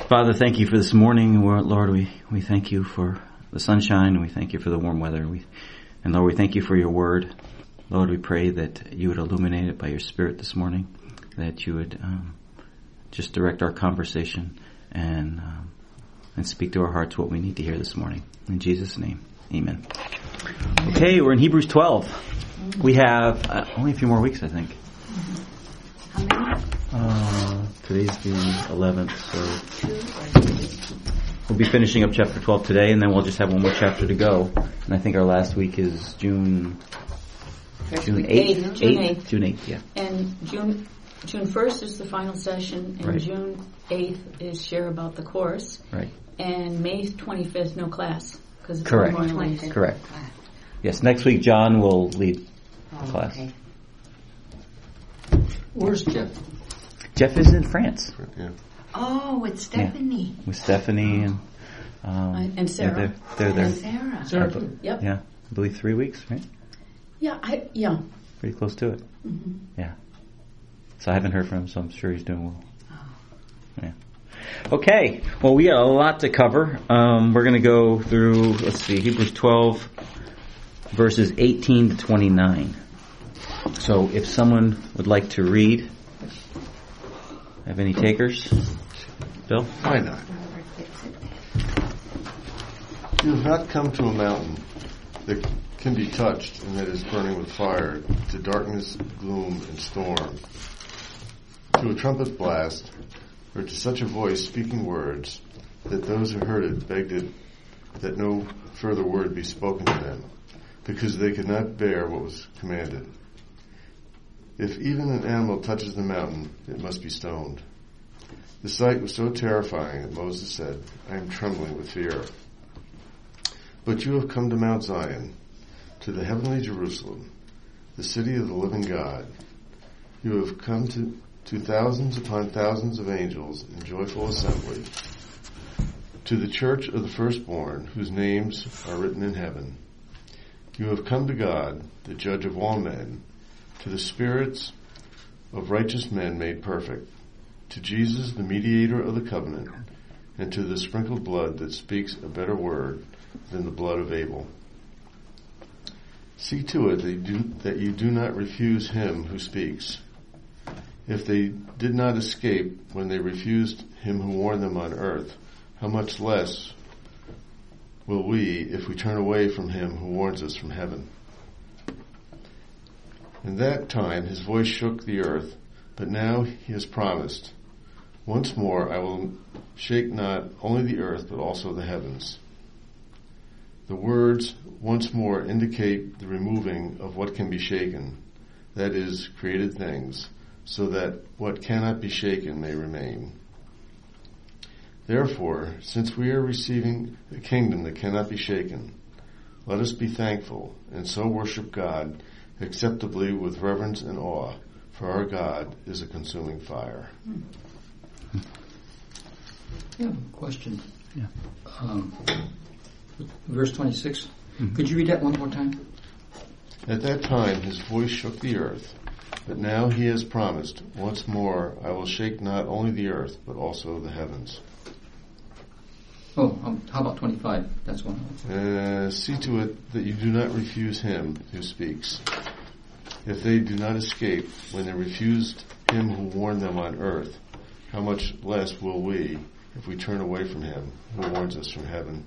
Father, thank you for this morning. Lord, we thank you for the sunshine, and we thank you for the warm weather. And Lord, we thank you for your word. Lord, we pray that you would illuminate it by your Spirit this morning, that you would just direct our conversation and speak to our hearts what we need to hear this morning. In Jesus' name, amen. Okay, we're in Hebrews 12. We have only a few more weeks, I think. How many? Today's the 11th, so we'll be finishing up chapter 12 today, and then we'll just have one more chapter to go. And I think our last week is June 8th. June 8th, yeah. And June 1st is the final session, and right. June 8th is share about the course. Right. And May 25th, no class. Because it's correct. Correct. Yes, next week John will lead the class. Okay. Where's Jeff? Jeff is in France. Yeah. Oh, with Stephanie. Yeah. With Stephanie and Sarah. They're there. And Sarah. Sarah. Yep. Yeah, I believe 3 weeks, right? Yeah. Pretty close to it. Mm-hmm. Yeah. So I haven't heard from him, so I'm sure he's doing well. Oh. Yeah. Okay. Well, we got a lot to cover. We're going to go through, Hebrews 12, verses 18 to 29. So if someone would like to read, have any takers? Bill? Why not? You have not come to a mountain that can be touched and that is burning with fire, to darkness, gloom, and storm, to a trumpet blast, or to such a voice speaking words that those who heard it begged it that no further word be spoken to them, because they could not bear what was commanded. If even an animal touches the mountain, it must be stoned. The sight was so terrifying that Moses said, I am trembling with fear. But you have come to Mount Zion, to the heavenly Jerusalem, the city of the living God. You have come to thousands upon thousands of angels in joyful assembly, to the church of the firstborn, whose names are written in heaven. You have come to God, the judge of all men, to the spirits of righteous men made perfect, to Jesus, the mediator of the covenant, and to the sprinkled blood that speaks a better word than the blood of Abel. See to it that you do not refuse him who speaks. If they did not escape when they refused him who warned them on earth, how much less will we if we turn away from him who warns us from heaven? In that time his voice shook the earth, but now he has promised, once more I will shake not only the earth but also the heavens. The words once more indicate the removing of what can be shaken, that is, created things, so that what cannot be shaken may remain. Therefore, since we are receiving a kingdom that cannot be shaken, let us be thankful and so worship God acceptably with reverence and awe, for our God is a consuming fire. I have a question. Yeah. Verse 26. Mm-hmm. Could you read that one more time? At that time his voice shook the earth, but now he has promised, once more I will shake not only the earth, but also the heavens. Oh, how about 25? That's one. See to it that you do not refuse him who speaks. If they do not escape when they refused him who warned them on earth, how much less will we if we turn away from him who warns us from heaven?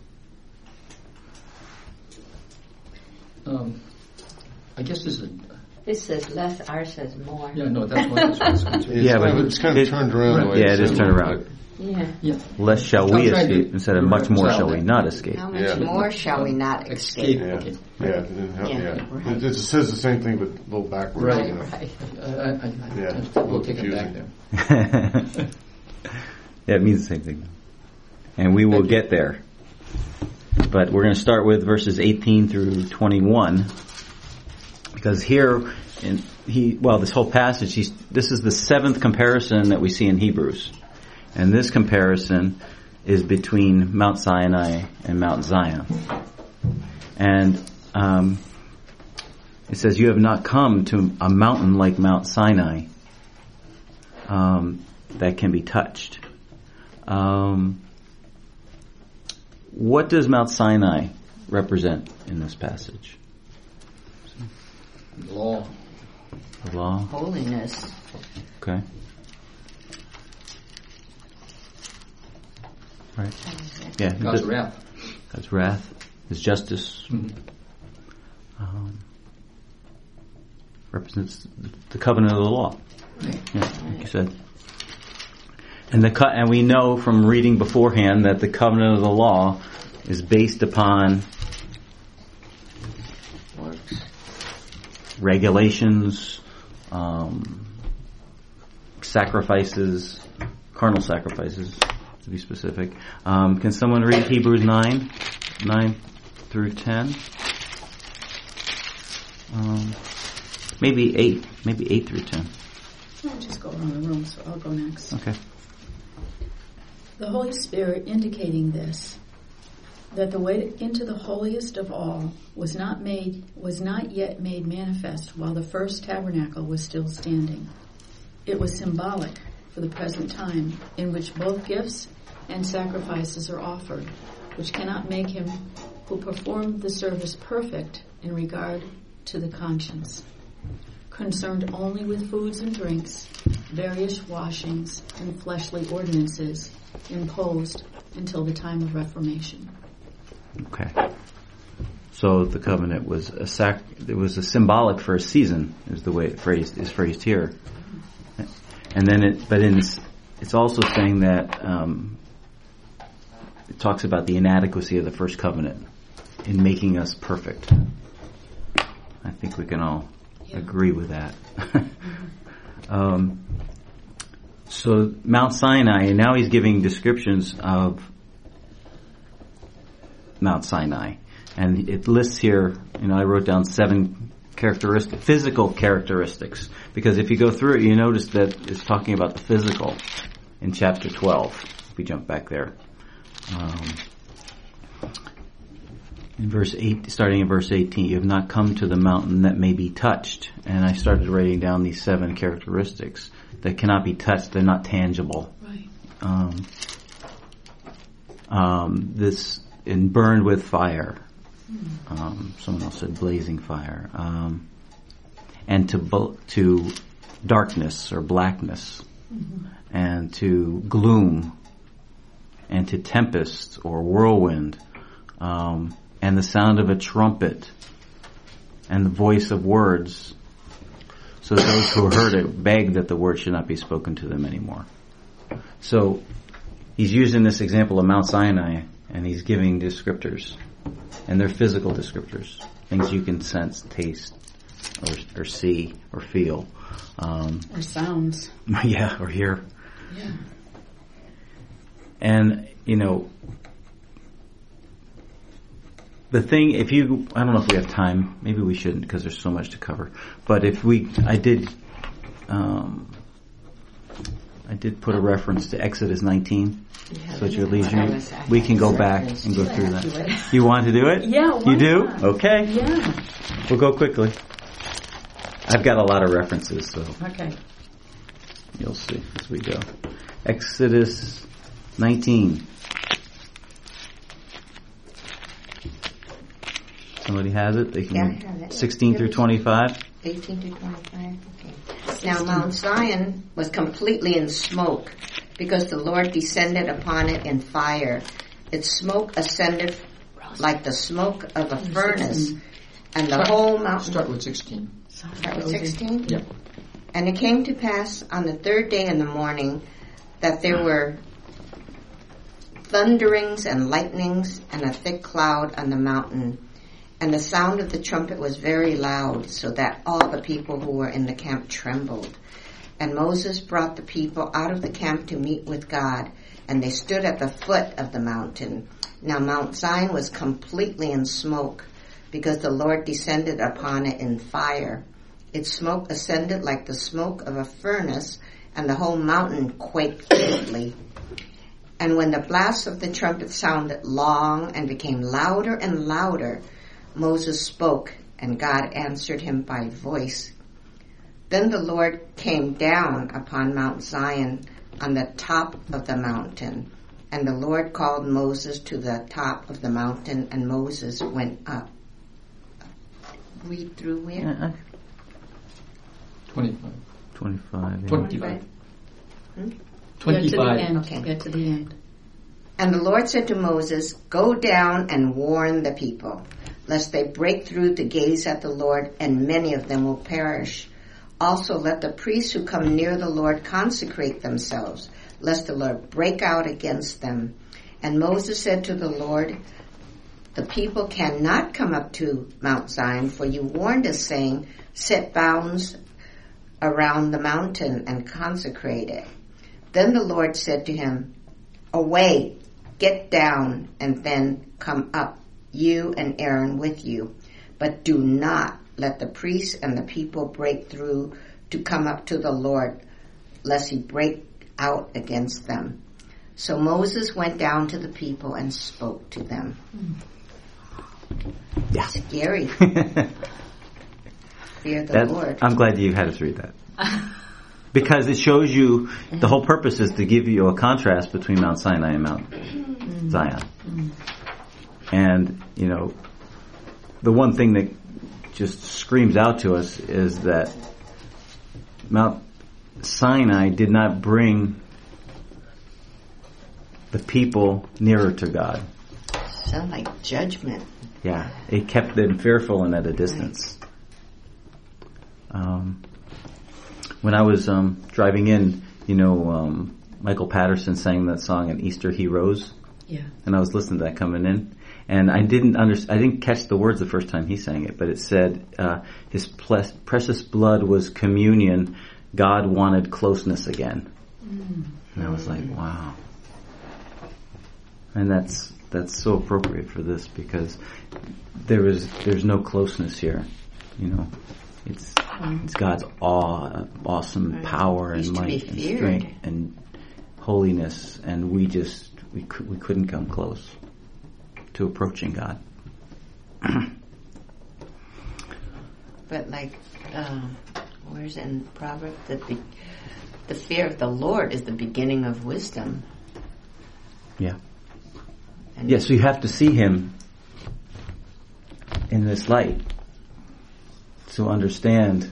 I guess this is... This says less, ours says more. Yeah, no, that's what this was concerned. It's kind of turned around. Right. Yeah, it is turned around. Yeah. Less shall we escape instead of much more shall we not escape. How much more shall we not escape? Yeah. Okay. Right. It says the same thing, but a little backwards. Right. You know. Right. We'll take it back there. Yeah, it means the same thing. And we will get there. But we're going to start with verses 18 through 21. Because here, this whole passage, this is the seventh comparison that we see in Hebrews. And this comparison is between Mount Sinai and Mount Zion. And it says, you have not come to a mountain like Mount Sinai that can be touched, What does Mount Sinai represent in this passage? Law. The law? Holiness. Okay. Right. Yeah. God's wrath. God's wrath. His justice. Mm-hmm. Represents the covenant of the law. Yeah, like you said. And we know from reading beforehand that the covenant of the law is based upon regulations, sacrifices, carnal sacrifices, to be specific. Can someone read Hebrews 9 through 10? Maybe 8 through 10. I'll just go around the room, so I'll go next. Okay. The Holy Spirit indicating this, that the way into the holiest of all was not yet made manifest while the first tabernacle was still standing. It was symbolic for the present time, in which both gifts and sacrifices are offered, which cannot make him who performed the service perfect in regard to the conscience, concerned only with foods and drinks, various washings, and fleshly ordinances imposed until the time of Reformation. Okay. So the covenant was it was a symbolic for a season, is the way it is phrased here. And then it's also saying that it talks about the inadequacy of the first covenant in making us perfect. I think we can all agree with that. So Mount Sinai, and now he's giving descriptions of Mount Sinai. And it lists here, I wrote down 7 physical characteristics. Because if you go through it, you notice that it's talking about the physical in chapter 12. If we jump back there. In verse 8, starting in verse 18, you have not come to the mountain that may be touched. And I started writing down these 7 characteristics that cannot be touched. They're not tangible. Right. This in burned with fire. Someone else said blazing fire. And to darkness or blackness, and to gloom, and to tempest or whirlwind, and the sound of a trumpet, and the voice of words. So those who heard it begged that the word should not be spoken to them anymore. So he's using this example of Mount Sinai, and he's giving descriptors, and they're physical descriptors, things you can sense, taste, or see, or feel, or sounds. Yeah, or hear. Yeah. And the thing, I don't know if we have time, maybe we shouldn't because there's so much to cover, but I did put a reference to Exodus 19, so at your leisure, we can go back and go through that. You want to do it? Yeah, why you do? not? Okay. Yeah. We'll go quickly. I've got a lot of references, so Okay. you'll see as we go. Exodus 19. Somebody has it? They can Yeah, I have it. 16 through 25. 18 to 25, okay. Now Mount Zion was completely in smoke, because the Lord descended upon it in fire. Its smoke ascended like the smoke of a furnace, and the whole mountain... Start with 16. Start with 16? Yep. And it came to pass on the 3rd day in the morning that there were thunderings and lightnings and a thick cloud on the mountain. And the sound of the trumpet was very loud, so that all the people who were in the camp trembled. And Moses brought the people out of the camp to meet with God, and they stood at the foot of the mountain. Now Mount Zion was completely in smoke, because the Lord descended upon it in fire. Its smoke ascended like the smoke of a furnace, and the whole mountain quaked greatly. And when the blast of the trumpet sounded long and became louder and louder, Moses spoke, and God answered him by voice. Then the Lord came down upon Mount Zion on the top of the mountain. And the Lord called Moses to the top of the mountain, and Moses went up. Read through where? 25. 25. Yeah. 25. Hmm? Get to the 25. end. Okay. Get to the end. And the Lord said to Moses, "Go down and warn the people, lest they break through to gaze at the Lord, and many of them will perish. Also let the priests who come near the Lord consecrate themselves, lest the Lord break out against them." And Moses said to the Lord, "The people cannot come up to Mount Zion, for you warned us, saying, 'Set bounds around the mountain and consecrate it.'" Then the Lord said to him, "Away, get down, and then come up, you and Aaron with you. But do not let the priests and the people break through to come up to the Lord, lest he break out against them." So Moses went down to the people and spoke to them. Yeah. Scary. Fear the Lord. I'm glad you had us read that. Because it shows you, the whole purpose is to give you a contrast between Mount Sinai and Mount Zion. And, you know, the one thing that just screams out to us is that Mount Sinai did not bring the people nearer to God. Sound like judgment. Yeah, it kept them fearful and at a distance. When I was driving in, you know, Michael Patterson sang that song, "An Easter He Rose," Yeah. and I was listening to that coming in, and I didn't catch the words the first time he sang it, but it said, "His precious blood was communion. God wanted closeness again," and I was like, wow. And that's so appropriate for this, because there's no closeness here, you know. It's God's awesome power and might and strength and holiness, and we couldn't come close to approaching God. But like, where's it in Proverbs? The fear of the Lord is the beginning of wisdom. Yeah. And Yeah, so you have to see Him in this light to understand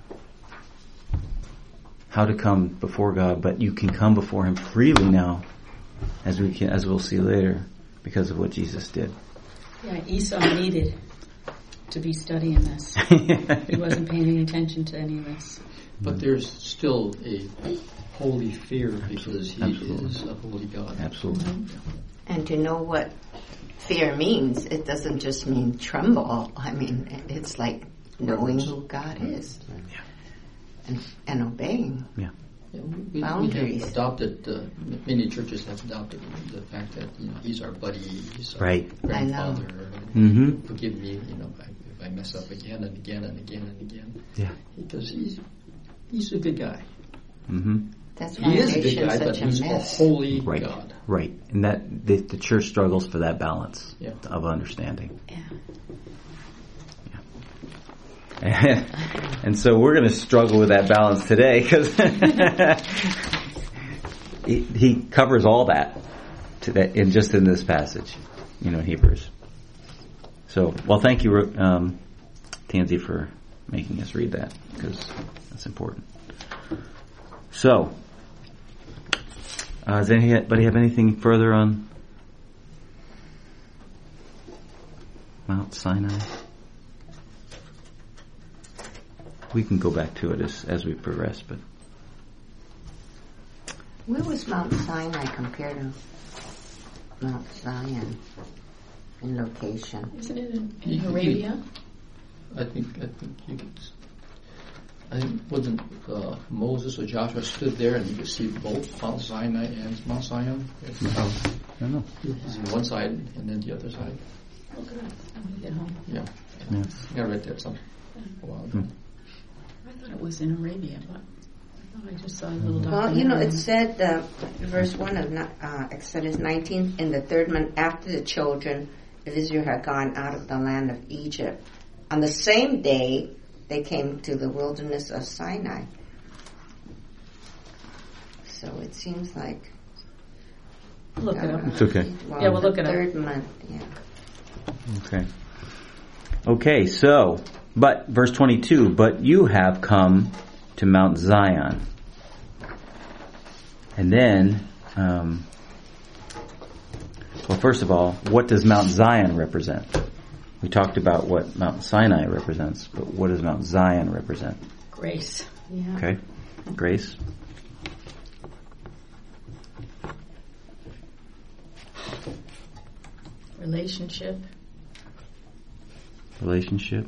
how to come before God, but you can come before Him freely now, as we'll see later, because of what Jesus did. Yeah, Esau needed to be studying this. He wasn't paying any attention to any of this. But there's still a holy fear, because He is a holy God. Absolutely. And to know what fear means, it doesn't just mean tremble. I mean, it's like knowing who God is and obeying. Yeah. Yeah, we Boundaries. have adopted, many churches have adopted the fact that, you know, He's our buddy, He's our Right. grandfather. Mm-hmm. Forgive me, you know, if I mess up again and again and again and again. Yeah. Because He's a good guy. Mm-hmm. That's why He is a our good guy, nation's but such a He's a mess. holy Right. God. Right. And that the church struggles for that balance of understanding. Yeah. And so we're going to struggle with that balance today, because he covers all that in this passage, you know, in Hebrews. So, well, thank you, Tansy, for making us read that, because that's important. So, does anybody have anything further on Mount Sinai? We can go back to it as we progress, but Where was Mount Sinai compared to Mount Zion in location? Isn't it in Arabia? I think you could. I think wasn't Moses or Joshua stood there and you could see both Mount Sinai and Mount Zion. I don't know. He's on one side and then the other side. Oh, good. I'm going to get home. Yeah. Yeah. I read that a while ago. I thought it was in Arabia, but I thought I just saw a little documentary. Well, you know, it said, verse 1 of Exodus 19, in the third month after the children of Israel had gone out of the land of Egypt, on the same day they came to the wilderness of Sinai. so it seems like... Look it up. It's okay. Well, Yeah, we'll look it up. Third month, yeah. Okay. Okay, so, but, verse 22, but you have come to Mount Zion. And then, well, first of all, what does Mount Zion represent? We talked about what Mount Sinai represents, but what does Mount Zion represent? Grace. Yeah. Okay, grace. Relationship. Relationship.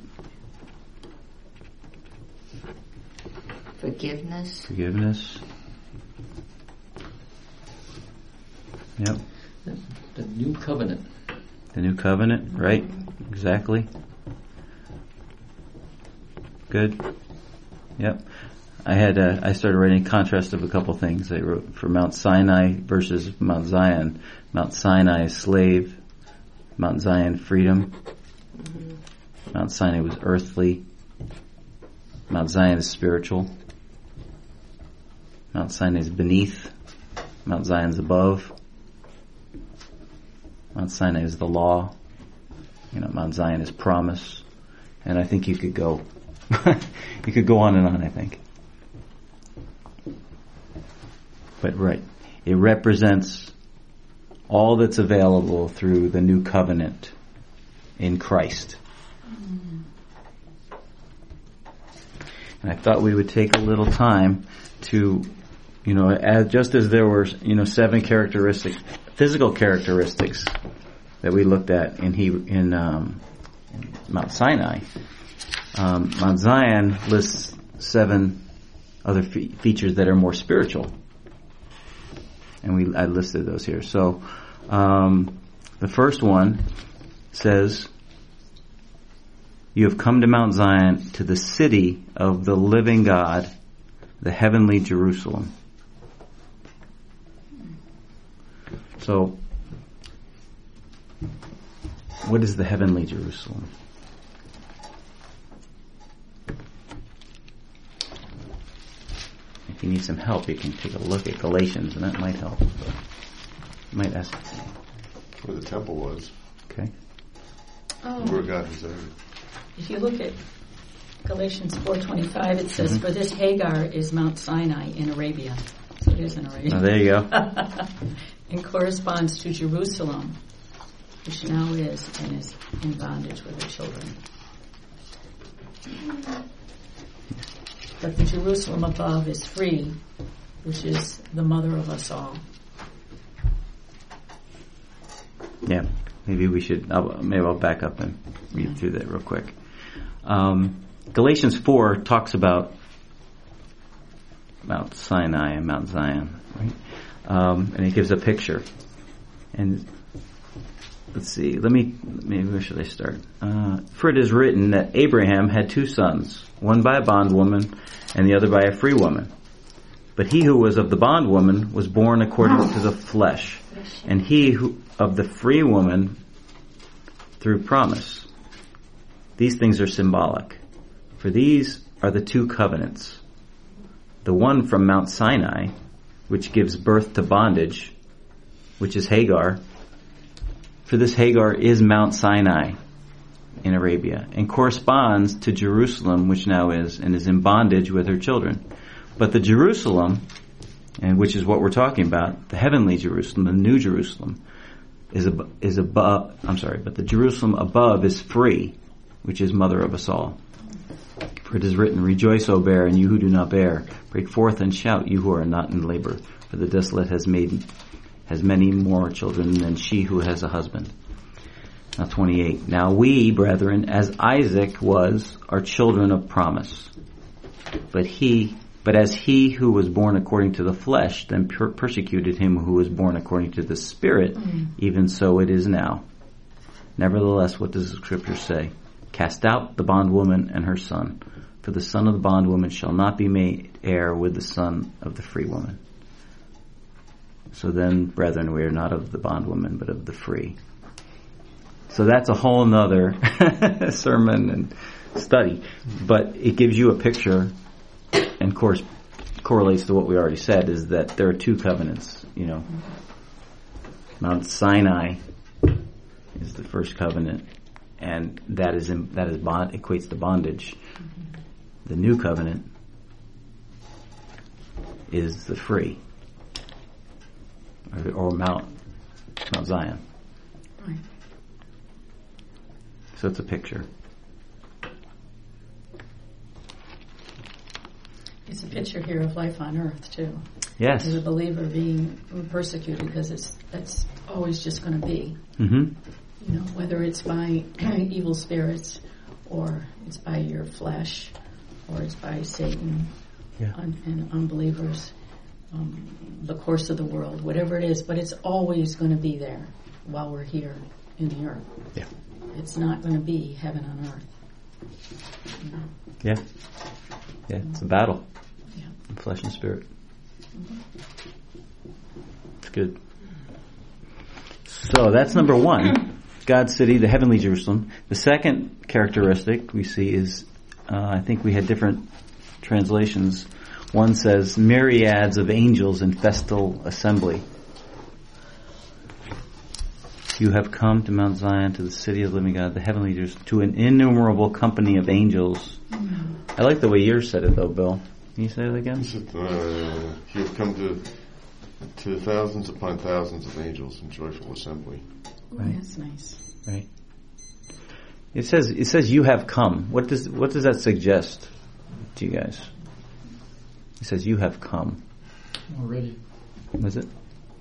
Forgiveness. Forgiveness. Yep. The new covenant. The new covenant, right? Exactly. Good. Yep. I started writing a contrast of a couple things. I wrote for Mount Sinai versus Mount Zion. Mount Sinai, slave. Mount Zion, freedom. Mount Sinai was earthly. Mount Zion is spiritual. Mount Sinai is beneath. Mount Zion is above. Mount Sinai is the law. Mount Zion is promise. And I think you could go on and on, I think. But right, it represents all that's available through the new covenant in Christ. And I thought we would take a little time to, just as there were, 7 physical characteristics that we looked at in Mount Sinai. Mount Zion lists 7 other features that are more spiritual. And I listed those here. So, the first one says, you have come to Mount Zion, to the city of the living God, the heavenly Jerusalem. So, what is the heavenly Jerusalem? If you need some help, you can take a look at Galatians, and that might help. You might ask. Where the temple was. Okay. Where God resided. If you look at Galatians 4:25, it says, "For this Hagar is Mount Sinai in Arabia." So it is in Arabia. Oh, there you go. And corresponds to Jerusalem, which now is and is in bondage with her children. But the Jerusalem above is free, which is the mother of us all. Yeah, maybe we should. I'll back up and read through that real quick. Galatians 4 talks about Mount Sinai and Mount Zion, right? And it gives a picture. And let's see. Where should I start? For it is written that Abraham had 2 sons, one by a bondwoman and the other by a free woman. But he who was of the bondwoman was born according to the flesh, and he who of the free woman through promise. These things are symbolic, for these are the 2 covenants. The one from Mount Sinai, which gives birth to bondage, which is Hagar. For this Hagar is Mount Sinai in Arabia, and corresponds to Jerusalem, which now is, and is in bondage with her children. But the Jerusalem, and which is what we're talking about, the heavenly Jerusalem, the new Jerusalem, is above. But the Jerusalem above is free, which is mother of us all. For it is written, "Rejoice, O barren, you who do not bear. Break forth and shout, you who are not in labor. For the desolate has many more children than she who has a husband." Now 28. Now we, brethren, as Isaac was, are children of promise. But as he who was born according to the flesh then persecuted him who was born according to the Spirit, even so it is now. Nevertheless, what does the Scripture say? Cast out the bondwoman and her son, for the son of the bondwoman shall not be made heir with the son of the free woman. So then, brethren, we are not of the bondwoman, but of the free. So that's a whole nother sermon and study. But it gives you a picture and correlates to what we already said, is that there are two covenants. Mount Sinai is the first covenant, and that is bond, equates to bondage. The new covenant is the free, or Mount Zion. Right. So it's a picture. It's a picture here of life on earth too. Yes. As a believer being persecuted, because that's always just going to be. Mm-hmm. Whether it's by evil spirits, or it's by your flesh, or it's by Satan and unbelievers, the course of the world, whatever it is, but it's always going to be there while we're here in the earth. Yeah. It's not going to be heaven on earth. Yeah. Yeah, it's a battle. Yeah. Flesh and spirit. It's good. So that's number one. God's city, the heavenly Jerusalem. The second characteristic we see is, I think we had different translations. One says, myriads of angels in festal assembly. You have come to Mount Zion, to the city of the living God, the heavenly Jerusalem, to an innumerable company of angels. I like the way yours said it, though, Bill. Can you say it again? He said, you have come to thousands upon thousands of angels in joyful assembly. Right. That's nice. Right. It says you have come. What does that suggest to you guys? It says you have come. Already. Was it?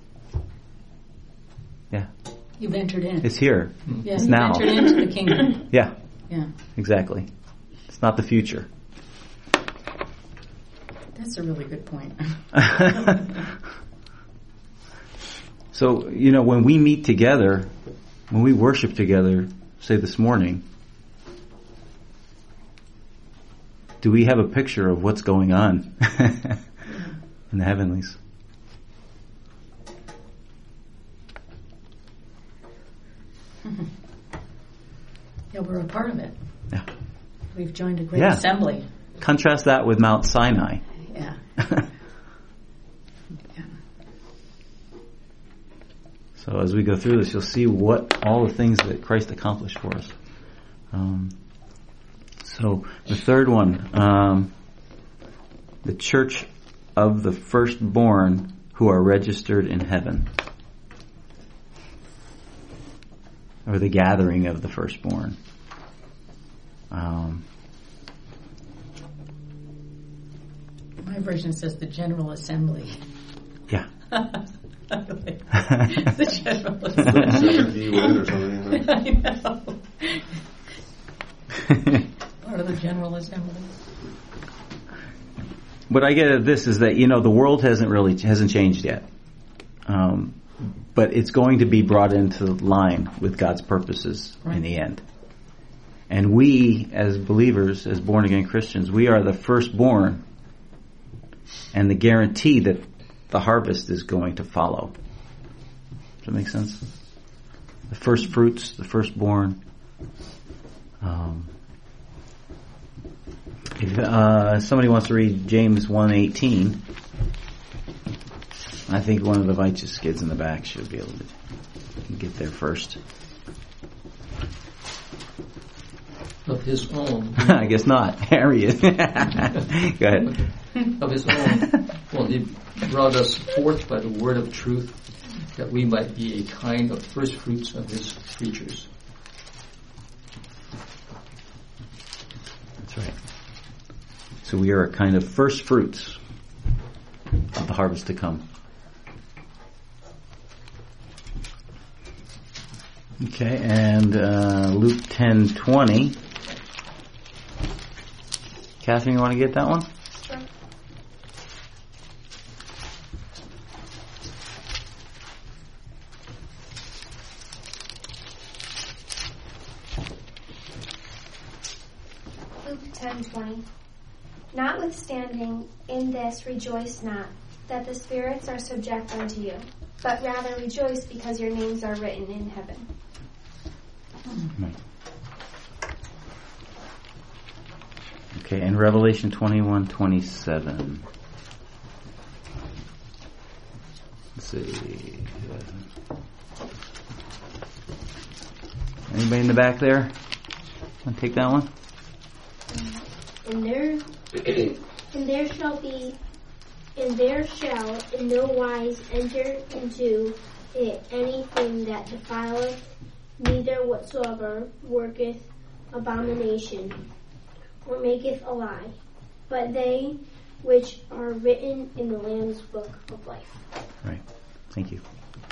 Yeah. You've entered in. It's here. Yeah, it's you've now. entered into the kingdom. Yeah. Yeah. Exactly. It's not the future. That's a really good point. So, when we meet together, when we worship together, say this morning, do we have a picture of what's going on in the heavenlies? Yeah, we're a part of it. Yeah. We've joined a great assembly. Contrast that with Mount Sinai. Yeah. So as we go through this, you'll see what all the things that Christ accomplished for us. So the third one, the church of the firstborn who are registered in heaven, or the gathering of the firstborn. My version says the General Assembly. Yeah. The General Assembly. UN or something. I know. Part of the General Assembly. What I get at this is that, the world hasn't changed yet. But it's going to be brought into line with God's purposes in the end. And we, as believers, as born-again Christians, we are the firstborn and the guarantee that the harvest is going to follow. Does that make sense? The first fruits, the firstborn. If somebody wants to read James 1:18, I think one of the righteous kids in the back should be able to get there first. Of his own. I guess not. Harry is. Go ahead. Of his own. Well, he brought us forth by the word of truth, that we might be a kind of first fruits of his creatures. That's right. So we are a kind of first fruits of the harvest to come. Okay, and Luke 10:20. Catherine, you want to get that one? Sure. Luke 10:20. Notwithstanding, in this rejoice not, that the spirits are subject unto you, but rather rejoice because your names are written in heaven. Okay, and Revelation 21:27. see. Anybody in the back there? Want to take that one? And there shall in no wise enter into it anything that defileth, neither whatsoever worketh abomination, or maketh a lie, but they which are written in the Lamb's book of life. Right. Thank you.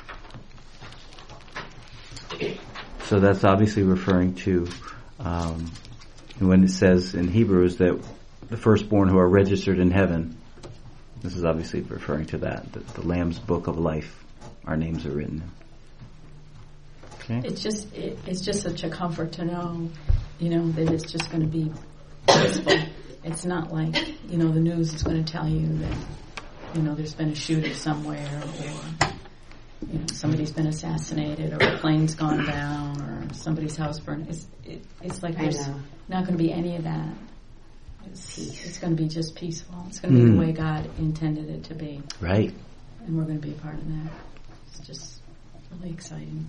So that's obviously referring to when it says in Hebrews that the firstborn who are registered in heaven. This is obviously referring to that, the Lamb's book of life. Our names are written. Okay. It's just such a comfort to know, that it's just going to be peaceful. It's not like, the news is going to tell you that, there's been a shooting somewhere, or, somebody's been assassinated, or a plane's gone down, or somebody's house burned. It's like there's not going to be any of that. It's going to be just peaceful. It's going to be the way God intended it to be. Right. And we're going to be a part of that. It's just really exciting.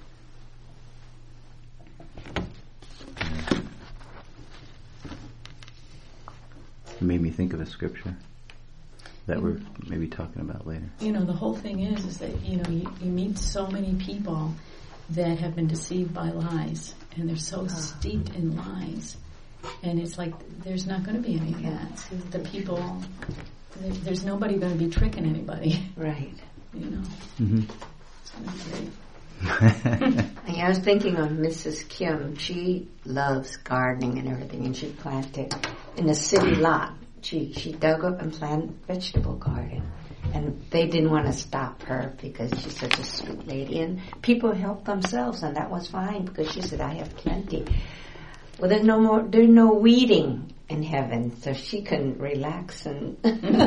It made me think of a scripture that we're maybe talking about later. The whole thing is that, you meet so many people that have been deceived by lies, and they're so steeped in lies. And it's like, there's not going to be any of that. The people, there's nobody going to be tricking anybody. Right. Mm-hmm. It's going to be great. I was thinking of Mrs. Kim. She loves gardening and everything, and she planted in a city lot. She dug up and planted vegetable garden, and they didn't want to stop her because she's such a sweet lady, and people helped themselves, and that was fine because she said, I have plenty. Well, there's no weeding in heaven, so she can relax and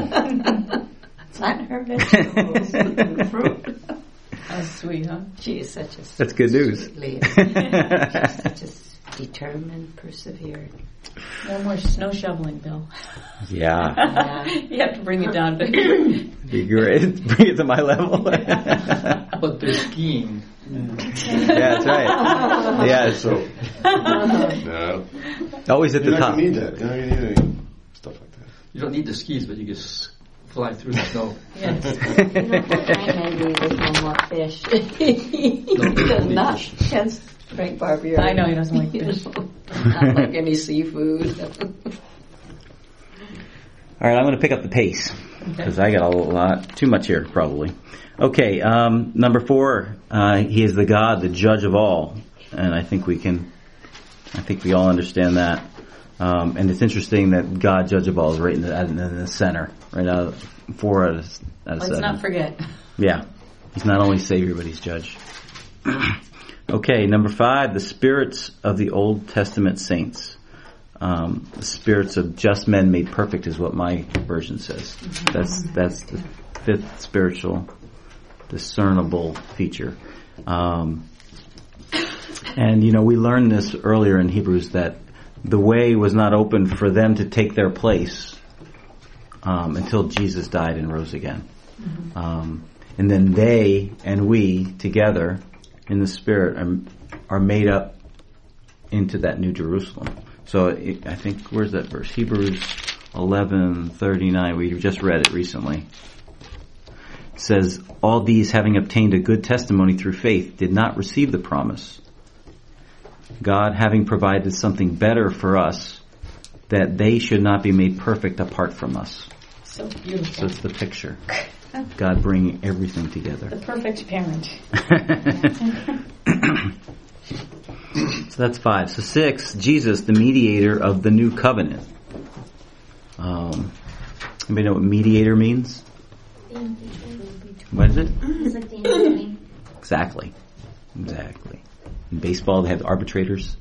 plant her vegetables and fruit. That's sweet, huh? She is such a That's good news. sweet lady. She's such a determined, persevering. No more snow shoveling, Bill. Yeah. You have to bring it down to Be great. Bring it to my level. But they're skiing. Yeah, that's right. Yeah, So, no. always at You're the not top. going to need that. You don't need any stuff like that. You don't need the skis, but you just fly through the snow. yes. Maybe there's no more fish. He does not chance Frank Barbier. I know he doesn't like fish. Not like any seafood. All right, I'm going to pick up the pace because I got a lot too much here, probably. Okay, number 4, he is the God, the judge of all, and I think we all understand that. And it's interesting that God, judge of all, is right in the center, right out of 4 out of 7. Let's not forget. Yeah, he's not only Savior, but he's Judge. Okay, number 5, the spirits of the Old Testament saints. The spirits of just men made perfect is what my version says. That's the 5th spiritual discernible feature. And we learned this earlier in Hebrews that the way was not open for them to take their place until Jesus died and rose again. And then they and we together in the Spirit are made up into that New Jerusalem. So I think, where's that verse? Hebrews 11:39. We just read it recently. It says, all these, having obtained a good testimony through faith, did not receive the promise. God having provided something better for us, that they should not be made perfect apart from us. So beautiful. So it's the picture. God bringing everything together. The perfect parent. So that's 5. So 6, Jesus, the mediator of the new covenant. Anybody know what mediator means? What is it? It's like the in-between. Exactly. In baseball, they have arbitrators.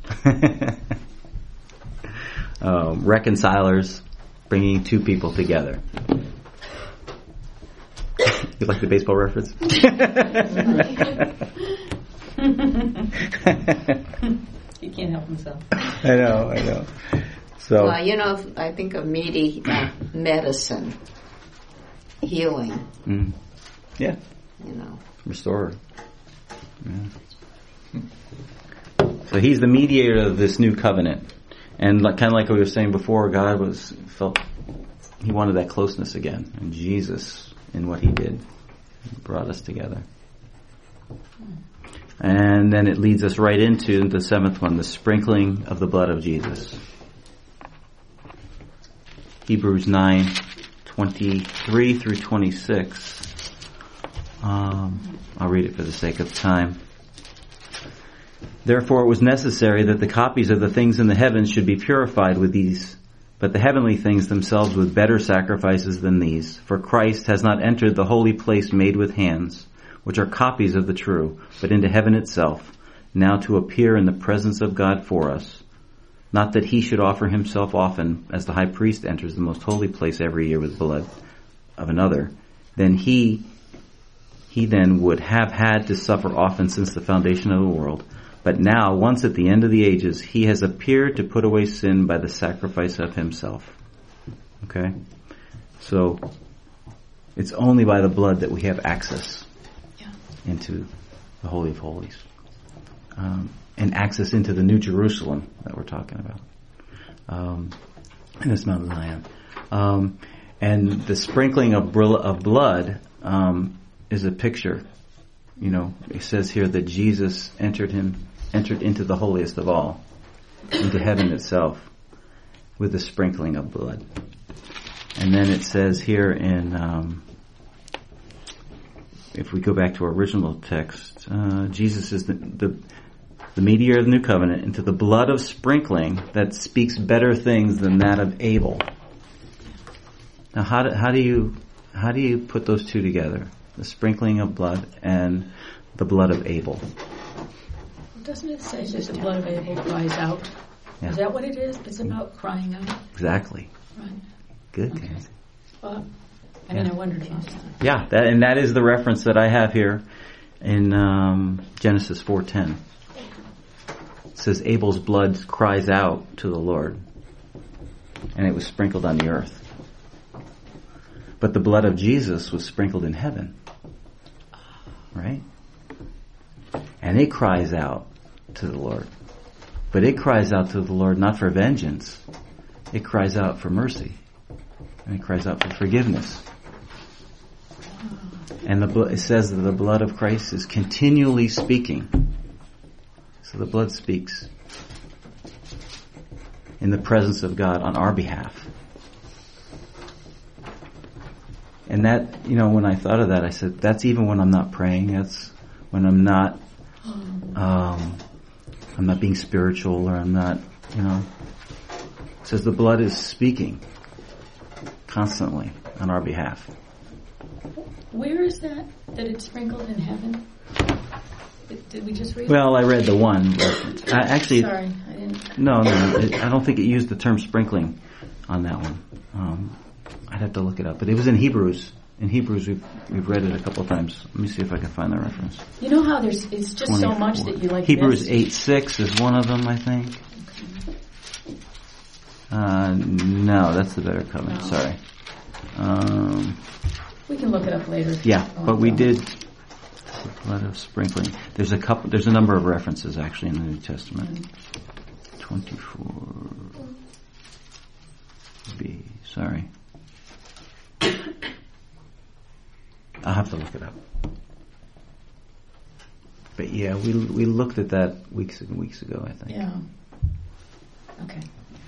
Reconcilers, bringing two people together. You like the baseball reference? He can't help himself. I know. So, Well, I think of medicine, healing. Yeah. Restorer. Yeah. So he's the mediator of this new covenant. And kind of like we were saying before, God felt he wanted that closeness again. And Jesus, in what he did, brought us together. And then it leads us right into the seventh one, the sprinkling of the blood of Jesus. Hebrews 9:23 through 26. I'll read it for the sake of time. Therefore it was necessary that the copies of the things in the heavens should be purified with these, but the heavenly things themselves with better sacrifices than these. For Christ has not entered the holy place made with hands, which are copies of the true, but into heaven itself, now to appear in the presence of God for us. Not that he should offer himself often, as the high priest enters the most holy place every year with blood of another. Then he then would have had to suffer often since the foundation of the world. But now, once at the end of the ages, he has appeared to put away sin by the sacrifice of himself. Okay? So, it's only by the blood that we have access into the Holy of Holies. And access into the New Jerusalem that we're talking about. And this Mount Zion. And the sprinkling of blood is a picture. It says here that Jesus entered into the holiest of all, into heaven itself, with the sprinkling of blood. And then it says here in, if we go back to our original text, Jesus is the mediator of the new covenant, into the blood of sprinkling that speaks better things than that of Abel. Now, how do you put those two together? The sprinkling of blood and the blood of Abel. Doesn't it say that the blood of Abel cries out? Yeah. Is that what it is? It's about crying out? Exactly. Right. Good. Okay. Well, I wondered about that. Yeah, that is the reference that I have here in Genesis 4:10. It says Abel's blood cries out to the Lord, and it was sprinkled on the earth. But the blood of Jesus was sprinkled in heaven. Right? And it cries out to the Lord. But it cries out to the Lord not for vengeance. It cries out for mercy. And it cries out for forgiveness. And it says that the blood of Christ is continually speaking. So the blood speaks in the presence of God on our behalf. And that, when I thought of that, I said, that's even when I'm not praying. That's when I'm not being spiritual, or I'm not, It says the blood is speaking constantly on our behalf. Where is that it's sprinkled in heaven? Did we just read Well, I read the one reference. Actually, sorry, I didn't. No, I don't think it used the term sprinkling on that one. I'd have to look it up, but it was in Hebrews. In Hebrews, we've read it a couple of times. Let me see if I can find the reference. You know how it's just 24. So much that you like. Hebrews 8:6 is one of them, I think. Okay. No, that's the better covenant. No. Sorry. We can look it up later. Yeah, but we did blood of sprinkling. There's a number of references actually in the New Testament. 24b. Sorry. I'll have to look it up. But yeah, we looked at that weeks and weeks ago, I think. Yeah. Okay.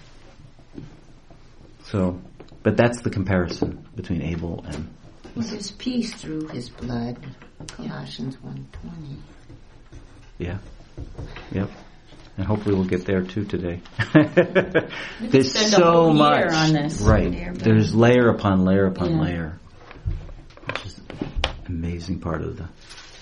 So, but that's the comparison between Abel and... Well, there's peace through his blood. Colossians 1:20. Yeah. Yep. And hopefully we'll get there too today. There's so much on this. Right. There's layer upon layer upon layer. Which is an amazing part of the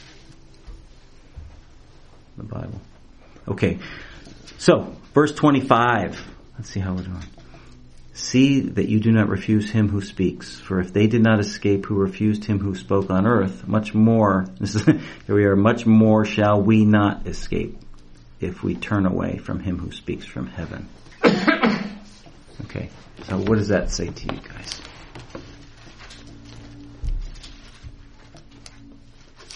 Bible. Okay. So, verse 25. Let's see how we're doing. See that you do not refuse him who speaks, for if they did not escape who refused him who spoke on earth, much more, here we are, much more shall we not escape if we turn away from him who speaks from heaven. Okay, so what does that say to you guys?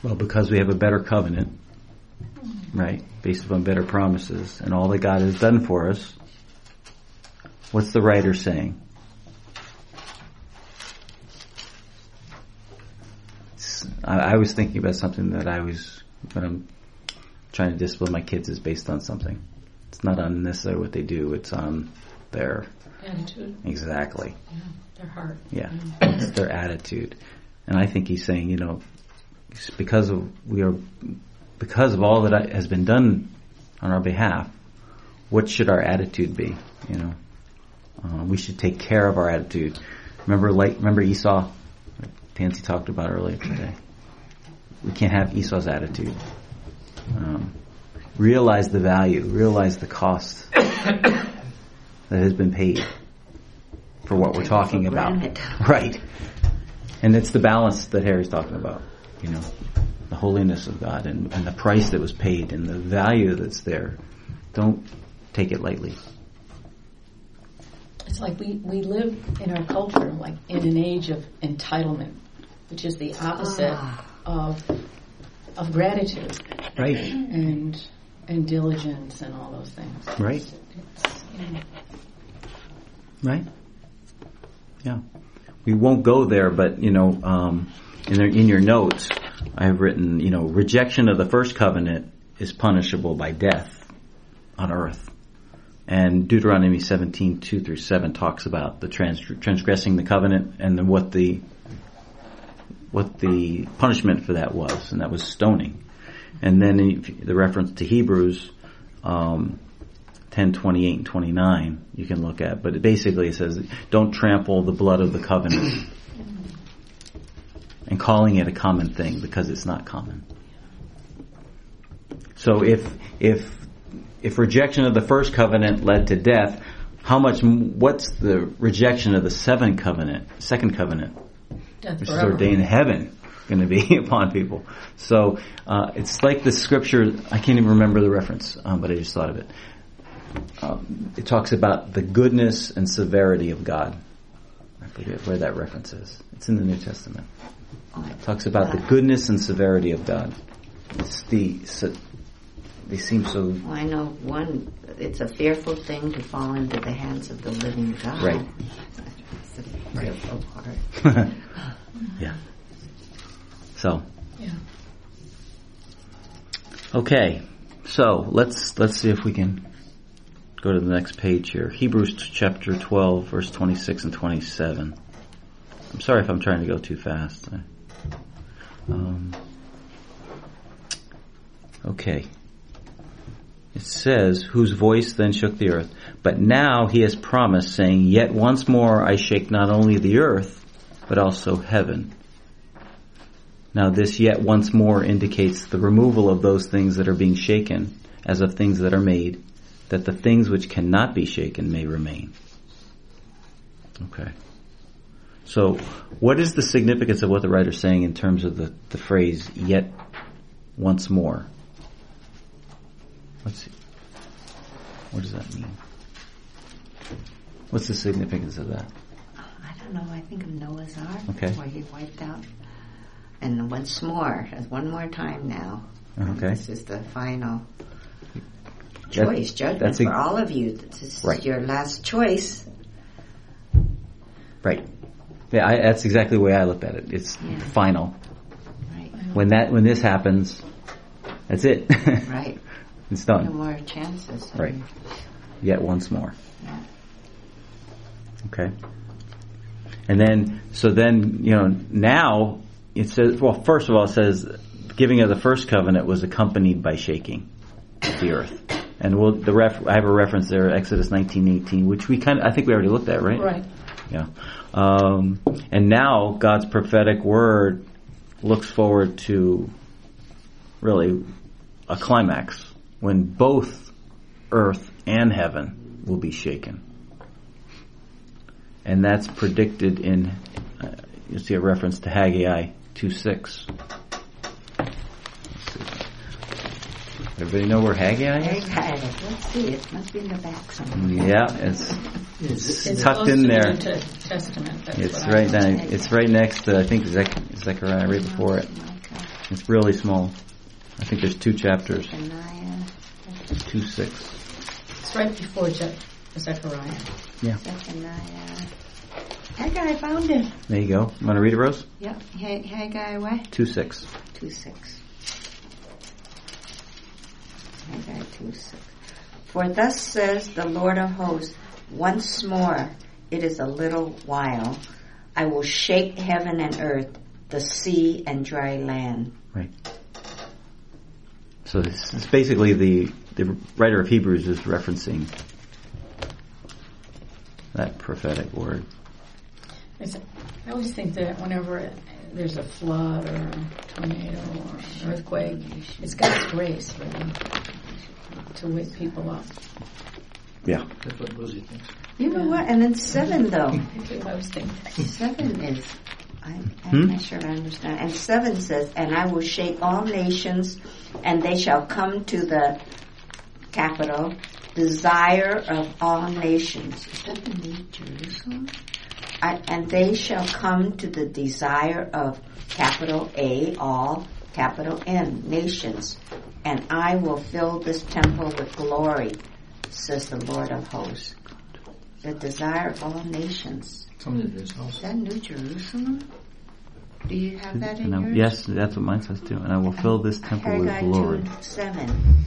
Well, because we have a better covenant, right? Based upon better promises and all that God has done for us. What's the writer saying? I was thinking about something that when I'm trying to discipline my kids, is based on something. It's not on necessarily what they do, it's on their attitude. Exactly. Yeah, their heart. Yeah, it's their attitude. And I think he's saying, because of all that has been done on our behalf, what should our attitude be? We should take care of our attitude. Remember Esau, like Tansy talked about earlier today. We can't have Esau's attitude. Realize the value, realize the cost that has been paid for what we're talking about. Right. And it's the balance that Harry's talking about. The holiness of God and the price that was paid and the value that's there. Don't take it lightly. It's like we live in our culture like in an age of entitlement, which is the opposite of gratitude. Right. And diligence and all those things. Right. Right. Yeah. We won't go there, but in your notes, I've written, rejection of the first covenant is punishable by death on earth. And Deuteronomy 17:2-7 talks about the transgressing the covenant and what the punishment for that was, and that was stoning. And then the reference to Hebrews 10:28 and 29 you can look at, but basically it says, don't trample the blood of the covenant, and calling it a common thing because it's not common. So if rejection of the first covenant led to death, what's the rejection of the second covenant, Death which forever. is ordained in heaven, going to be upon people? So it's like the scripture, I can't even remember the reference, but I just thought of it. It talks about the goodness and severity of God. I forget where that reference is. It's in the New Testament. It talks about the goodness and severity of God. They seem so... Well, I know it's a fearful thing to fall into the hands of the living God. Right. It's a fearful part. Yeah. So. Yeah. Okay. So let's see if we can go to the next page here. Hebrews chapter 12, verse 26 and 27. I'm sorry if I'm trying to go too fast. Okay. It says, whose voice then shook the earth. But now he has promised, saying, yet once more I shake not only the earth, but also heaven. Now this yet once more indicates the removal of those things that are being shaken, as of things that are made, that the things which cannot be shaken may remain. Okay. So, what is the significance of what the writer's saying in terms of the phrase, yet once more? Let's see. What does that mean? What's the significance of that? I don't know. I think of Noah's Ark, Okay. where he wiped out. And once more, one more time now. Okay. This is the final choice, judgment for all of you. This is right. Your last choice. Right. Yeah, that's exactly the way I looked at it. It's final. Right. When this happens, that's it. Right. It's done. No more chances. Right. Yet once more. Yeah. Okay. And then, now it says, well, first of all, it says giving of the first covenant was accompanied by shaking of the earth. And I have a reference there, Exodus 19:18, which I think we already looked at, right? Right. Yeah. And now God's prophetic word looks forward to really a climax when both earth and heaven will be shaken. And that's predicted in, you see a reference to Haggai 2:6. Everybody know where Haggai is? Let's see. It must be in the back somewhere. Yeah, it's tucked in there. It's close to the New Testament. It's right next to, I think, Zechariah, right before it. It's really small. I think there's 2 chapters. Zephaniah. 2:6. It's right before Zechariah. Yeah. Zephaniah. Haggai, I found it. There you go. You want to read it, Rose? Yep. Haggai what? 2:6. 2:6. Haggai 2:6. For thus says the Lord of hosts, once more, it is a little while, I will shake heaven and earth, the sea and dry land. Right. So this is basically the writer of Hebrews is referencing that prophetic word. I always think that whenever there's a flood or a tornado or an earthquake, it's God's grace, really, to wake people up. Yeah. That's what Rosie thinks. You know what? And then 7 though. That's what I was thinking. 7 is, I'm not sure I understand. And 7 says, and I will shake all nations, and they shall come to the capital, desire of all nations. Is that the New Jerusalem? And they shall come to the desire of capital A, all, capital N, nations. And I will fill this temple with glory, says the Lord of hosts. The desire of all nations. Somebody in his house. Is that New Jerusalem? Do you have that in yours? Yes, that's what mine says too. And I will fill this temple with glory. 2:7.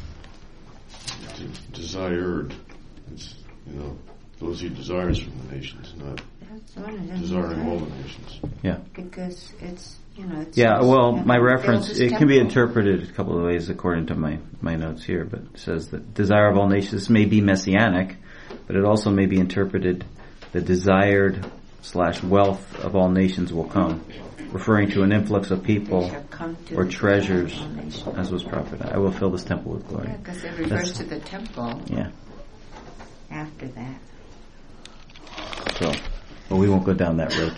Desired. It's, those he desires from the nations, not desiring all the nations. Yeah. Because it's, it's... Yeah, well, my fill reference, this it can be temple. interpreted a couple of ways according to my notes here, but it says that desire of all nations may be messianic, but it also may be interpreted the desired / wealth of all nations will come, referring to an influx of people or treasures, as was prophesied. I will fill this temple with glory. Yeah, because it refers to the temple. Yeah. After that. So, but we won't go down that road.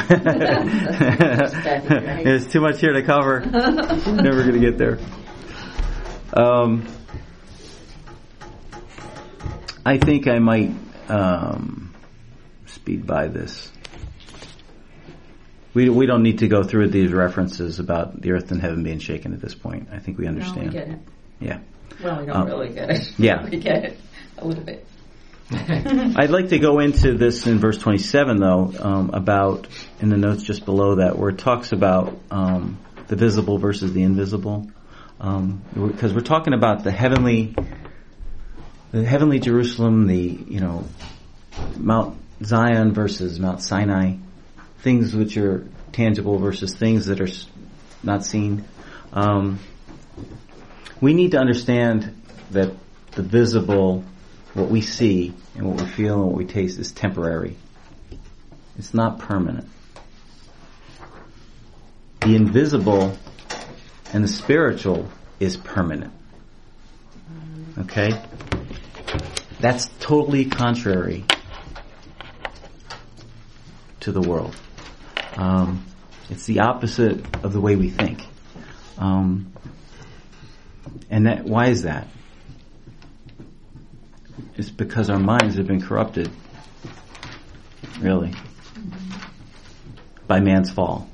Right. There's too much here to cover. Never going to get there. I think I might speed by this. We don't need to go through these references about the earth and heaven being shaken at this point. I think we understand. No, we get it. Yeah. Well, we don't really get it. Yeah. We get it a little bit. I'd like to go into this in verse 27, though, about, in the notes just below that, where it talks about the visible versus the invisible. Because we're talking about the heavenly Jerusalem, the, Mount Zion versus Mount Sinai, things which are tangible versus things that are not seen. We need to understand that the visible, what we see and what we feel and what we taste, is temporary. It's not permanent. The invisible and the spiritual is permanent. Okay? That's totally contrary to the world. It's the opposite of the way we think. And why is that? It's because our minds have been corrupted, really, by man's fall.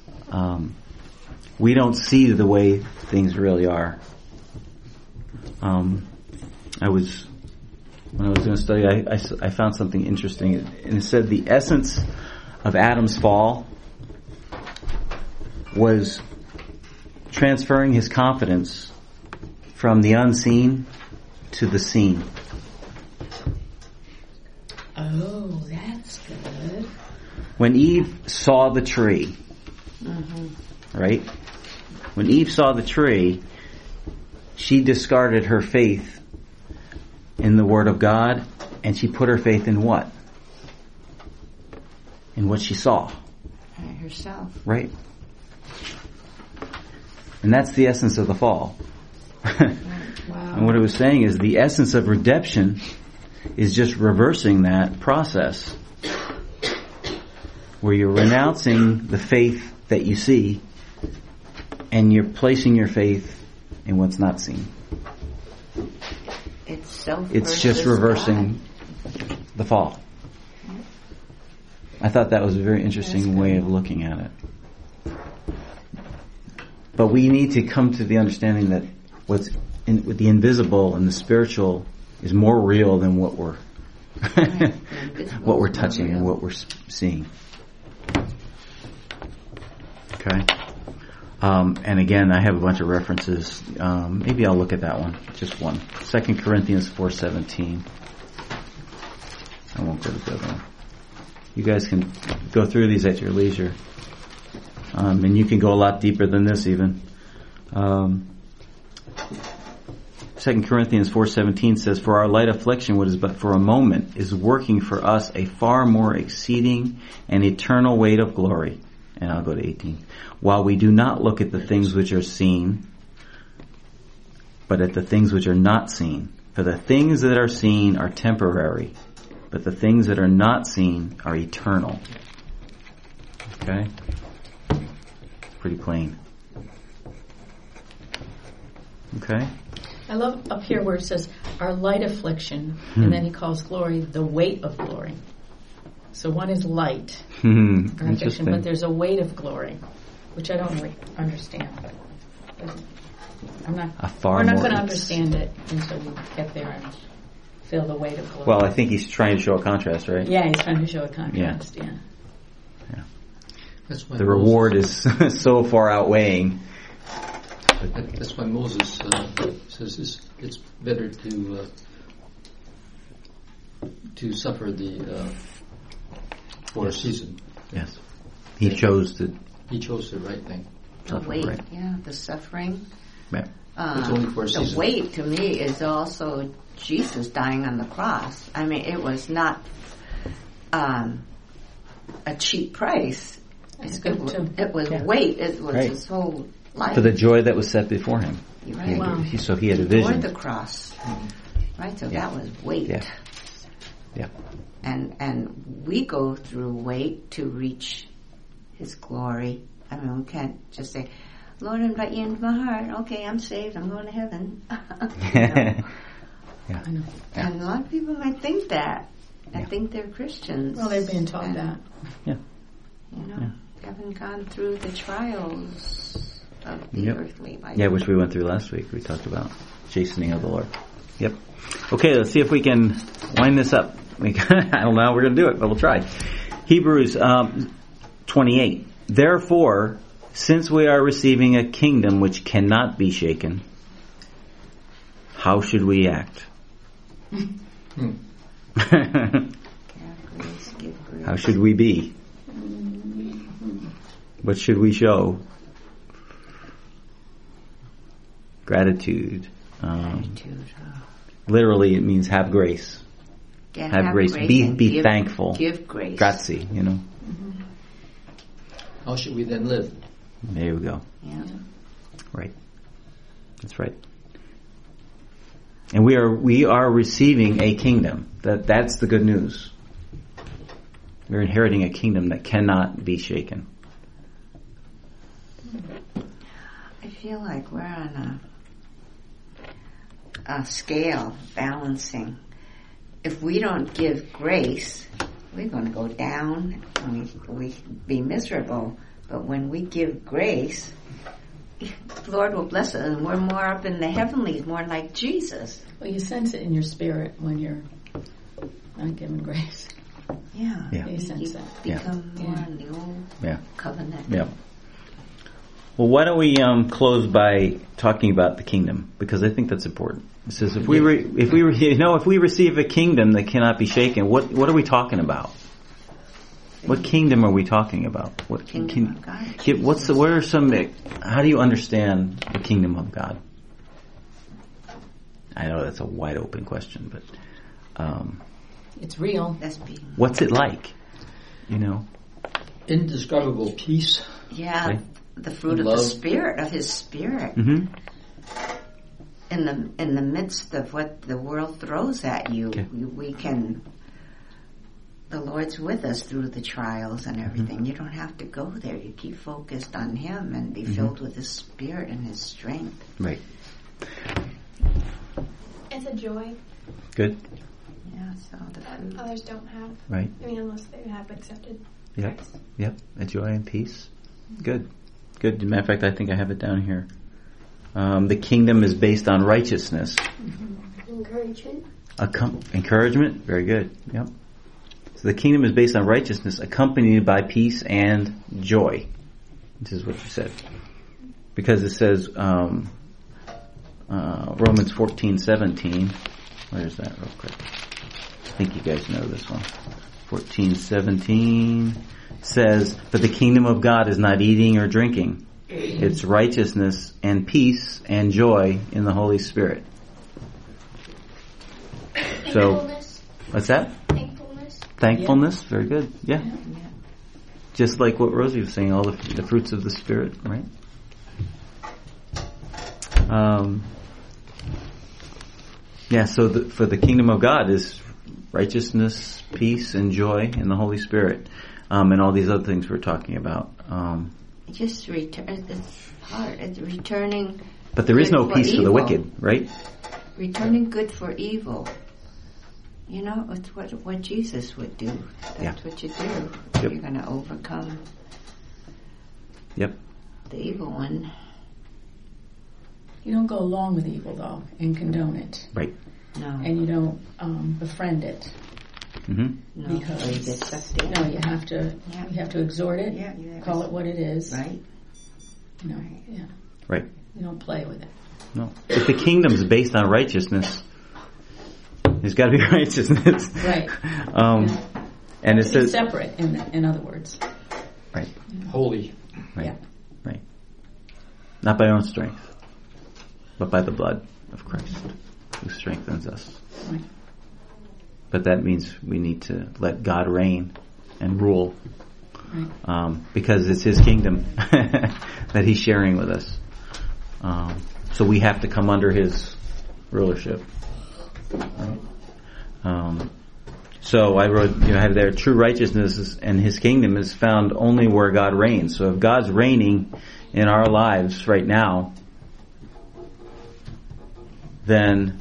We don't see the way things really are. When I was doing a study, I found something interesting, and it said the essence of Adam's fall was transferring his confidence from the unseen to the seen. Oh, that's good. When Eve saw the tree, right? When Eve saw the tree, she discarded her faith in the Word of God, and she put her faith in what? In what she saw. Herself. Right. And that's the essence of the fall. Wow. And what it was saying is the essence of redemption is just reversing that process, where you're renouncing the faith that you see and you're placing your faith in what's not seen. It's just reversing the fall. I thought that was a very interesting way of looking at it. But we need to come to the understanding that with the invisible and the spiritual is more real than what we're what we're touching and what we're seeing. Okay. And again, I have a bunch of references. Maybe I'll look at that one. Just one. 2 Corinthians 4:17. I won't go to the other one. You guys can go through these at your leisure. And you can go a lot deeper than this even. 2 Corinthians 4:17 says, "For our light affliction, what is but for a moment, is working for us a far more exceeding and eternal weight of glory." And I'll go to 18. "While we do not look at the things which are seen, but at the things which are not seen. For the things that are seen are temporary, but the things that are not seen are eternal." Okay? Pretty plain. Okay? I love up here where it says, our light affliction, and then he calls glory the weight of glory. So one is light, or affliction, but there's a weight of glory, which I don't really understand. But I'm not. We're not going to understand it until we get there and feel the weight of glory. Well, I think he's trying to show a contrast, right? Yeah, he's trying to show a contrast. Yeah. That's why the reward is so far outweighing. That's why Moses says it's better to suffer for a season. Yes, he chose the right thing. The weight, the suffering. Yeah. It's only for a season. The weight to me is also Jesus dying on the cross. I mean, it was not a cheap price. That's good too. It was weight. It was his whole life. For the joy that was set before him. Right. Wow. So he had a vision. Before the cross. Right, so that was weight. Yeah. And we go through weight to reach his glory. I mean, we can't just say, Lord, invite you into my heart. Okay, I'm saved. I'm going to heaven. Yeah. And a lot of people might think that. I think they're Christians. Well, they're being taught that. Yeah. You know, haven't gone through the trials of the earthly life. Yeah, which we went through last week. We talked about chastening of the Lord. Yep. Okay, let's see if we can wind this up. I don't know how we're going to do it, but we'll try. Hebrews 28. "Therefore, since we are receiving a kingdom which cannot be shaken, how should we act?" How should we be? What should we show? Gratitude. Literally, it means have grace. Yeah, have grace. Be thankful. Give grace. Grazie, you know. How should we then live? There we go. Yeah. Right. That's right. And we are receiving a kingdom. That's the good news. We're inheriting a kingdom that cannot be shaken. I feel like we're on a scale balancing. If we don't give grace, we're going to go down and we be miserable. But when we give grace, the Lord will bless us, and we're more up in the heavenlies, more like Jesus. Well, you sense it in your spirit when you're not given grace. Yeah. You sense that. Become more in the old covenant. Yeah. Well, why don't we close by talking about the kingdom, because I think that's important. It says if we receive a kingdom that cannot be shaken, what are we talking about? What kingdom are we talking about? What kingdom of God? How do you understand the kingdom of God? I know that's a wide open question, but it's real. What's it like? You know, indescribable peace. Yeah, right? The fruit of the Spirit, of His Spirit. Mm-hmm. In the midst of what the world throws at you, we can. The Lord's with us through the trials and everything. Mm-hmm. You don't have to go there. You keep focused on Him and be filled with His Spirit and His strength. Right. It's a joy. Good. Yeah, so that others don't have. Right. I mean, unless they have accepted Yep. Christ. Yep. A joy and peace. Good. good. As a matter of fact, I think I have it down here. The kingdom is based on righteousness. Encouragement. Encouragement. Very good. Yep. So the kingdom is based on righteousness, accompanied by peace and joy. This is what you said. Because it says Romans 14:17. Where's that real quick? I think you guys know this one. 14:17 says, "But the kingdom of God is not eating or drinking. It's righteousness and peace and joy in the Holy Spirit." So, what's that? Thankfulness. Thankfulness. Very good. Yeah. Just like what Rosie was saying, all the fruits of the Spirit, right? So for the kingdom of God is righteousness, peace, and joy in the Holy Spirit, and all these other things we're talking about. It's hard. It's returning. But there is no good peace for the evil. wicked, right? Returning good for evil. You know, it's what Jesus would do. That's what you do. Yep. You're going to overcome Yep. the evil one. You don't go along with evil, though, and condone it. Right. No. And you don't befriend it. Mm-hmm. No. Because Or you get sucked in. no, you have to exhort it, Yeah, you have call to- it what it is. Right. You know, Right. yeah. Right. You don't play with it. No. If the kingdom's based on righteousness, there's got to be righteousness. Right. And it Be says separate, in other words. right. Holy. Right. Yeah. Right. Not by our own strength, but by the blood of Christ, who strengthens us. Right. But that means we need to let God reign and rule, Right. because it's His kingdom that He's sharing with us. So we have to come under His rulership. Right? So I wrote, I have there, true righteousness and His kingdom is found only where God reigns. So if God's reigning in our lives right now, then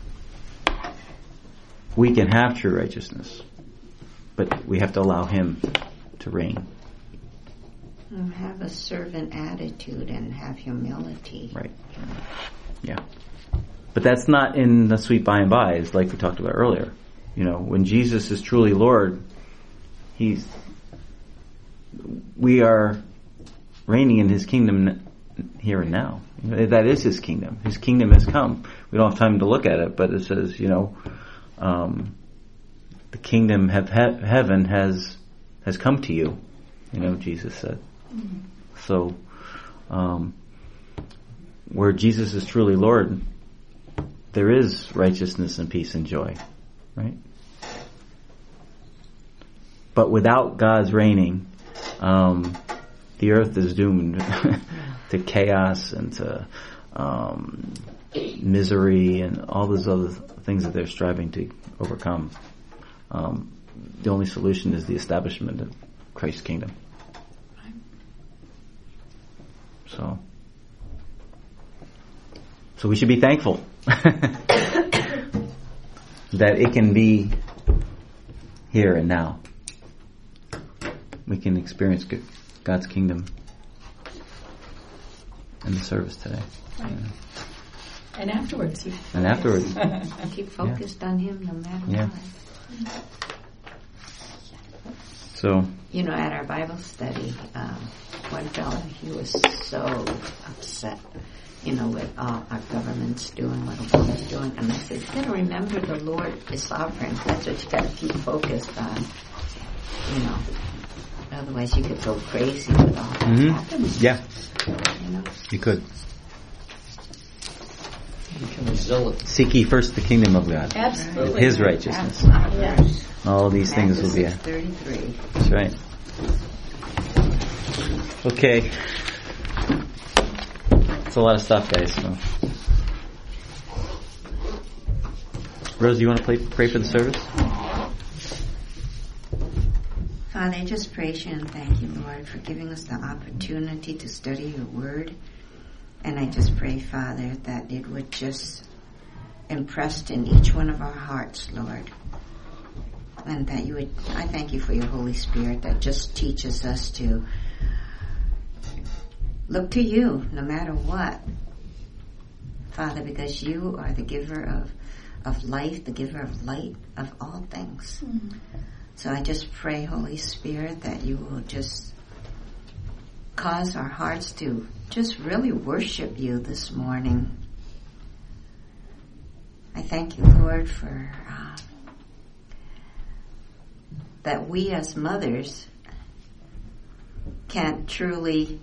we can have true righteousness. But we have to allow Him to reign. And have a servant attitude and have humility. Right. Yeah. But that's not in the sweet by and by, as like we talked about earlier. When Jesus is truly Lord, we are reigning in His kingdom here and now. That is His kingdom. His kingdom has come. We don't have time to look at it, but it says, the kingdom of heaven has come to you. Jesus said. Mm-hmm. So, where Jesus is truly Lord, there is righteousness and peace and joy, right? But without God's reigning, the earth is doomed to chaos and to misery and all those other things that they're striving to overcome. The only solution is the establishment of Christ's kingdom. So we should be thankful that it can be here and now. We can experience God's kingdom in the service today. Right. And afterwards. Keep focused on Him no matter what. So. At our Bible study, one fellow, he was so upset, with all our governments doing what Obama's doing. And I said, you got to remember the Lord is sovereign. That's what you got to keep focused on, Otherwise you could go crazy with all that happens. Yeah. You could. Become a zealot. Seek ye first the kingdom of God. Absolutely. His righteousness. Yes. All these things will be. 33. That's right. Okay. It's a lot of stuff, guys. So. Rose, you want to pray for the service? Father, I just praise you and thank you, Lord, for giving us the opportunity to study your word. And I just pray, Father, that it would just impress in each one of our hearts, Lord. And that you would, I thank you for your Holy Spirit that just teaches us to look to you no matter what, Father, because you are the giver of life, the giver of light, of all things. Mm-hmm. So I just pray, Holy Spirit, that you will just cause our hearts to just really worship you this morning. I thank you, Lord, for that we as mothers can't truly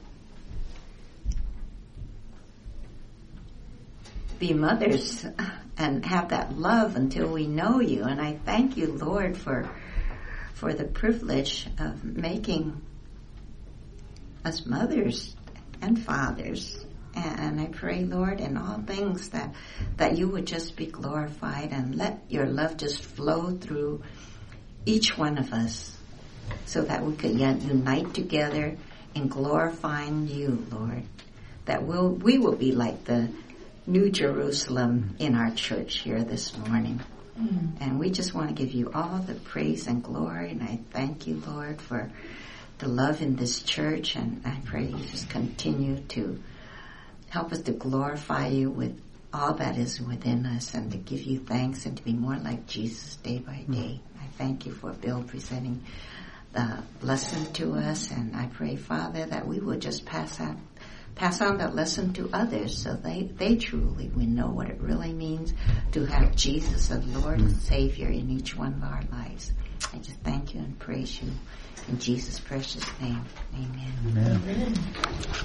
be mothers and have that love until we know you. And I thank you, Lord, for the privilege of making us mothers and fathers. And I pray, Lord, in all things that you would just be glorified and let your love just flow through each one of us so that we could yet unite together in glorifying you, Lord. That we will be like the New Jerusalem in our church here this morning. And we just want to give you all the praise and glory. And I thank you, Lord, for the love in this church. And I pray you just continue to help us to glorify you with all that is within us and to give you thanks and to be more like Jesus day by day. I thank you for Bill presenting the lesson to us. And I pray, Father, that we will just pass on that lesson to others so they truly will know what it really means to have Jesus as Lord and Savior in each one of our lives. I just thank you and praise you in Jesus' precious name. Amen. Amen.